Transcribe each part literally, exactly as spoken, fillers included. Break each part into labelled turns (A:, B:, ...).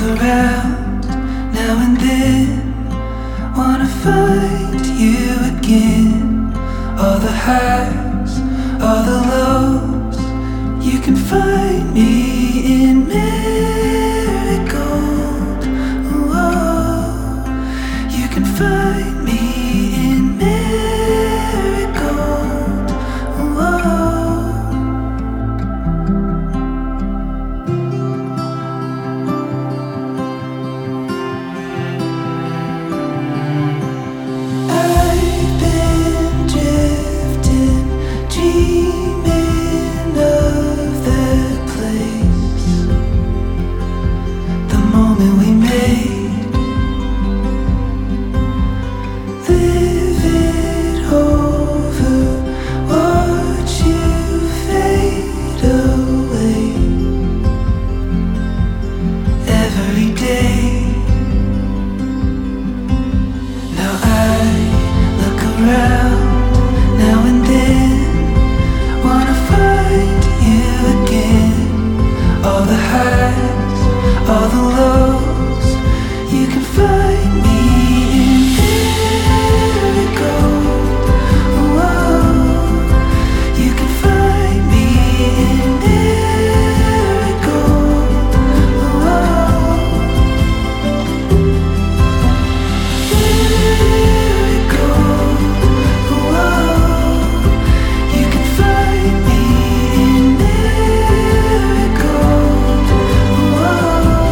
A: around now and then, wanna find you again. All the highs, all the lows, you can find me in marigold. Whoa, you can find me in marigold. Whoa. Dreaming of that place, the moment we made. Live it over, watch you fade away. Every day, now I look around now and then, wanna find you again. All the highs, all the lows, you can find me in marigold. Whoa, you can find me in marigold. Whoa, marigold. Whoa, you can find me in marigold. Whoa.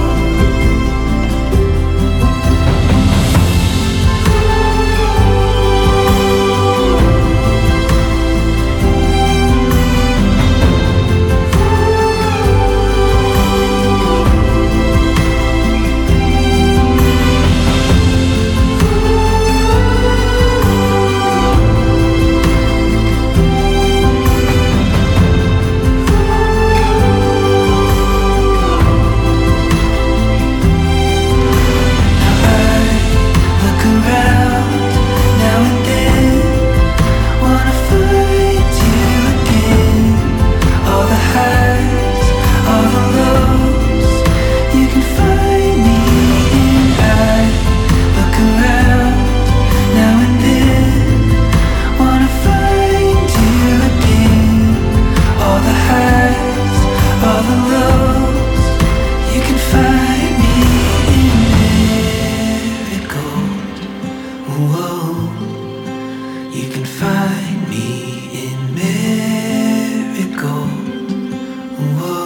A: Look around now and then, wanna find you again. All the highs, all the lows, you can find me in. I look around now and then, wanna find you again. All the highs, all the lows, you can find me in marigold. Whoa, you can find me in marigold. Whoa.